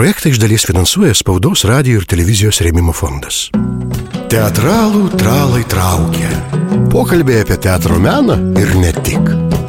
Projektą iš dalies finansuoja Spaudos, radijo ir televizijos rėmimo fondas. Teatralų tralai traukia. Pokalbėjai apie teatro meną ir ne tik.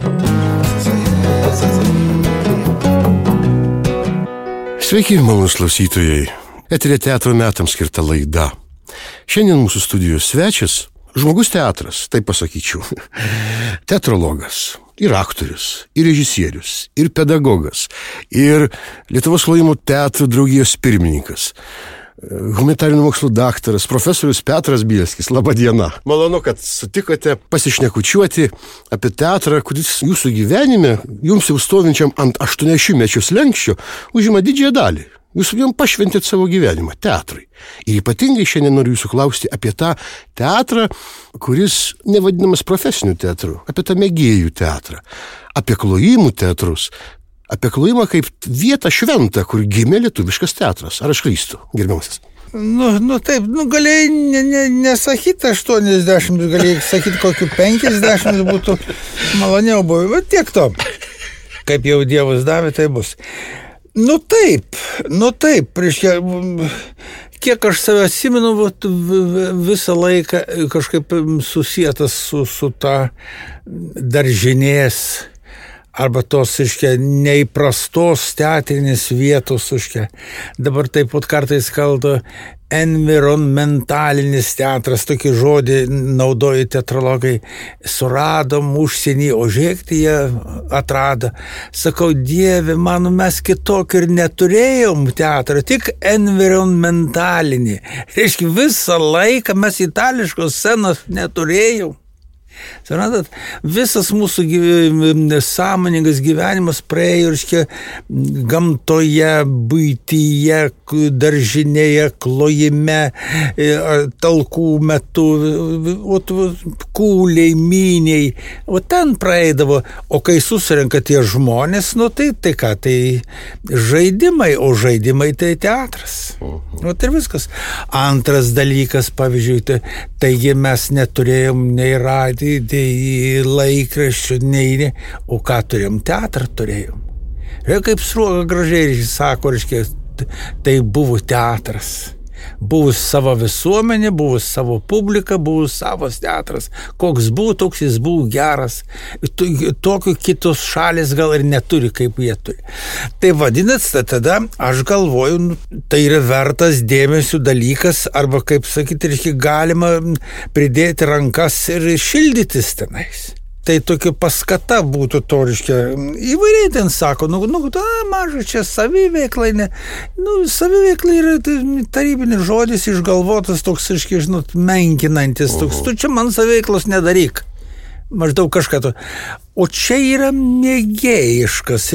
Sveiki, malonūs klausytojai. Eteryje teatro metams skirta laida. Šiandien mūsų studijos svečias žmogus teatras, taip pasakyčiau. Teatrologas, ir aktorius, ir režisierius, ir pedagogas, ir Lietuvos klojimo teatrų draugijos pirmininkas, humanitarinių mokslų daktaras, profesorius Petras Bielskis. Labą dieną. Malonu, kad sutikote pasišnekučiuoti apie teatrą, kuris jūsų gyvenime, jums jau stovinčiam ant 80-mečio slenksčio, užima didžiąją dalį. Jūs jam pašventėt savo gyvenimą, teatrui. Ir ypatingai šiandien noriu jūsų klausti apie tą teatrą, kuris nevadinamas profesiniu teatru, apie tą mėgėjų teatrą, apie klojimų teatrus, apie klojimą kaip vietą šventą, kur gimė lietuviškas teatras. Ar aš klystu, gerbiamasis? Taip, galėjai nesakyti 80, galėjai sakyti kokiu 50 būtų maloniau buvo, bet tiek to. Kaip jau Dievas davė, tai bus. Taip, kiek aš save atsimenu, visą laiką kažkaip susietas su ta daržinės arba tos, neįprastos teatrinės vietos, dabar taip pat kartais kalba environmentalinis teatras, tokį žodį naudoja teatrologai, suradom užsienį, o žiūrėkti jie atrado. Sakau, Dieve, mano, mes kitokį ir neturėjom teatrą, tik environmentalinį. Reiškia, visą laiką mes itališkos scenos neturėjom. Suprantat, visas mūsų sąmoningas gyvenimas praėjo, gamtoje, buityje, daržinėje, klojime, talkų metu, kūliai, myniai, o ten praeidavo, o kai susirenka tie žmonės, tai ką, tai žaidimai, o žaidimai tai teatras. Ir viskas. Antras dalykas, pavyzdžiui, taigi mes neturėjom nei radiją, nei laikraščių, o ką turėjom? Teatrą turėjom. Ir kaip Sruoga gražiai sako, tai buvo teatras. Buvo savo visuomenė, buvo savo publika, buvo savas teatras. Koks buvo, toks jis buvo geras. Tokių kitos šalis gal ir neturi, kaip jie turi. Tai vadinasi, tada aš galvoju, tai yra vertas dėmesio dalykas, arba, kaip sakyti, galima pridėti rankas ir šildytis tenais. Tai tokia paskata būtų to, įvairiai ten sako, maža, čia saviveiklai, saviveiklai yra tarybinis žodis išgalvotas toks, menkinantis, toks, tu čia man saviveiklos nedaryk. Maždaug kažką to. O čia yra mėgėjiškas,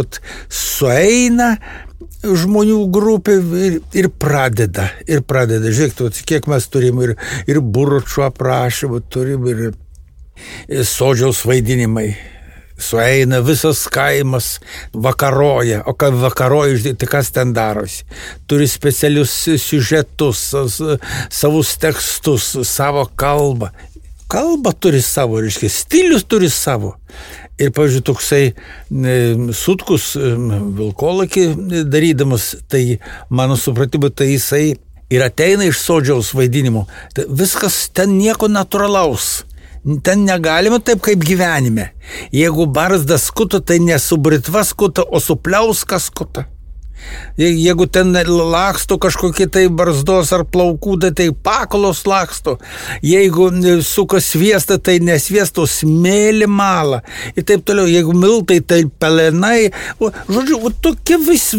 sueina žmonių grupė ir pradeda. Žiūrėk, kiek mes turim ir Buručo aprašymų, turim ir Sodžiaus vaidinimai. Sueina visas kaimas, vakaroja. O kai vakaroja, tai kas ten darosi? Turi specialius siužetus, savus tekstus, savo kalbą. Kalba turi savo, stilius turi savo. Ir, pavyzdžiui, toksai Sutkus Vilkolakį darydamas, tai mano supratimu, tai jisai ir ateina iš Sodžiaus vaidinimo. Tai viskas ten nieko natūralaus. Ten negalima taip kaip gyvenime. Jeigu barzda skuta, tai ne su britva skuta, o su pliauska skuta. Jeigu ten laksto kažkokie tai barzdos ar plaukų, tai pakolos laksto. Jeigu suka sviestą, tai nesviesto smėlį malą. Ir taip toliau. Jeigu miltai, tai pelenai. Žodžiu, tokia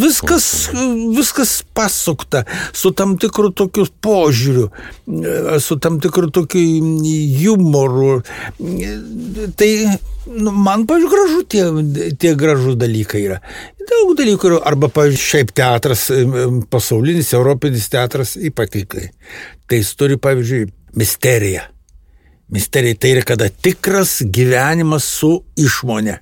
viskas pasukta. Su tam tikru tokiu požiūriu. Su tam tikru tokiu humoru. Tai man, pavyzdžiui, tie gražų dalykai yra. Daug dalykų yra, arba, pavyzdžiui, šiaip teatras, pasaulinis, europinis teatras ypatingai. Tai jis turi, pavyzdžiui, misteriją. Misterija tai yra, kada tikras gyvenimas su išmonė.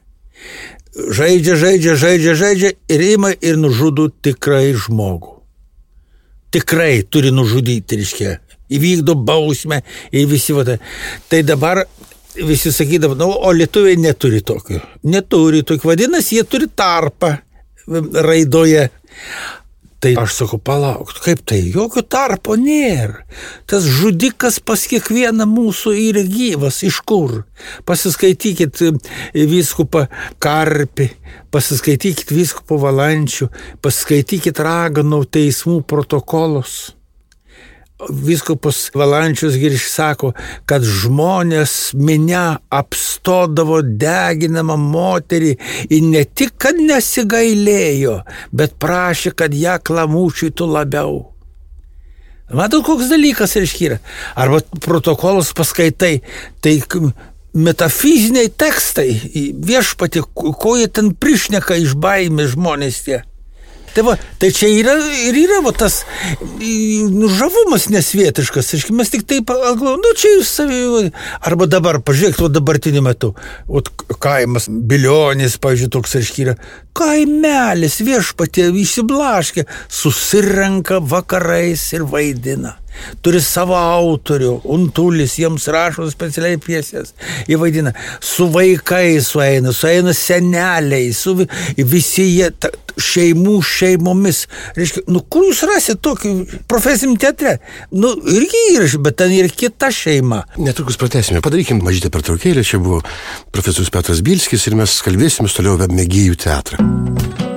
Žaidžia ir ima ir nužudo tikrai žmogų. Tikrai turi nužudyti, įvykdo bausmę ir visi Tai dabar visi sakydavo, o lietuviai neturi tokio. Neturi tokio. Vadinasi, jie turi tarpą raidoje. Tai aš sakau, palauk, kaip tai, jokio tarpo nėra. Tas žudikas pas kiekvieną mūsų yra gyvas, iš kur? Pasiskaitykit vyskupą Karpį, pasiskaitykit vyskupą Valančių, pasiskaitykit raganų teismų protokolus. Vyskupas Valančius Girš sako, kad žmonės minia apstodavo deginamą moterį ir ne tik, kad nesigailėjo, bet prašė, kad ją klamūčytų labiau. Matot, koks dalykas reiškia. Arba protokolus paskaitai, tai metafiziniai tekstai, viešpatie, ko jie ten prišneka iš baimės žmonės tie. Tai čia yra tas žavumas nesvietiškas, mes tik taip, čia jūs savi, arba dabar, pažiūrėk, dabartiniu metu, kaimas Bilionis, pavyzdžiui, toks yra, kaimelis viešpatie išsiblaškė, susirenka vakarais ir vaidina. Turi savo autorių, Untulis, jiems rašo specialiai piesės, jie vaidina, su vaikais sueina seneliai, visi jie šeimomis. Reiškia, kur jūs rasit tokį profesiniam teatre? Irgi yra, bet ten yra kita šeima. Netrukus pratęsime, padarykim mažytę pertraukėlę, čia buvo profesorius Petras Bilskis ir mes kalbėsime toliau apie mėgėjų teatrą.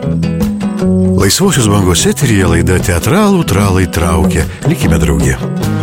Laisvosios bangos eteryje laida Teatralų tralai traukia. Likime drauge.